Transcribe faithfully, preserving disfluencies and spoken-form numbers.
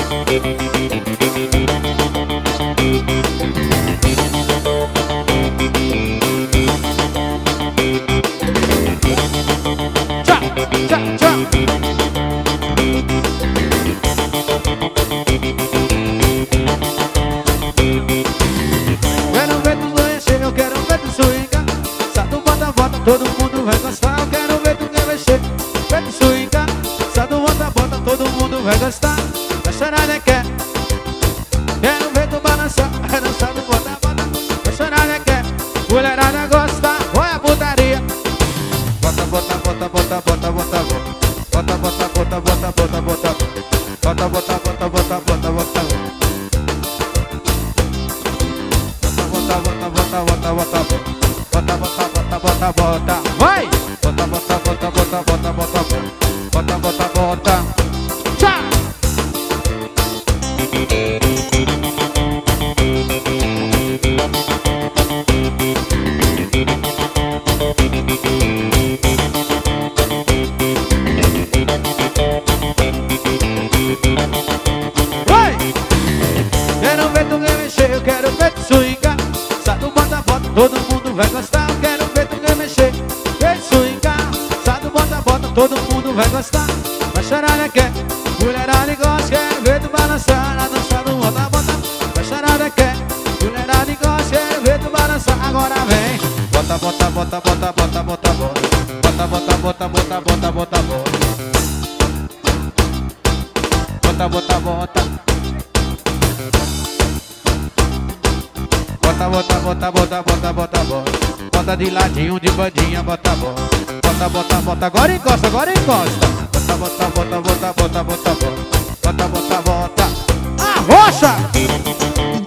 Tchau, tchau, tchau. Quero ver tu mexer, eu quero ver tu swingar. Sado, bota, bota, todo mundo vai gostar. Eu quero ver tu mexer, ver tu swingar. Sado, bota, bota, todo mundo vai gostar. A charada quer. Quero ver tu balançar. Sado, bota, bota. A charada quer. Mulherada gosta, olha a putaria. Bota, bota, bota, bota, bota, bota, bota. Bota, bota, bota, bota, bota, bota. Bota, bota, bota, bota, bota, bota. Bota, bota, bota, bota, bota, bota, bota, bota, bota, bota, vai! Bota, bota, bota, bota, bota, bota, bota, bota, bota. Tchau! Vai! Quero ver tu mexer, eu quero ver tu swingar. Sado, bota, bota, todo mundo vai gostar. Eu quero ver tu mexer, ver tu swingar. Sado, bota, bota, todo mundo vai gostar. Vai charada quer, mulherada gosta. Quero ver tu balançar, na dança do bota, bota. Vai charada quer, mulherada gosta. Quero ver tu balançar, agora vem. Bota, bota, bota, bota, bota, bota, bota. Bota, bota, bota, bota, bota, bota, bota. Bota, bota, bota. Bota, bota, bota, bota, bota, bota, bota. Bota de ladinho, de bandinha, bota, bota. Bota, bota, bota, agora encosta, agora encosta. Bota, bota, bota, bota, bota, bota, bota. Bota, bota, bota. Arrocha!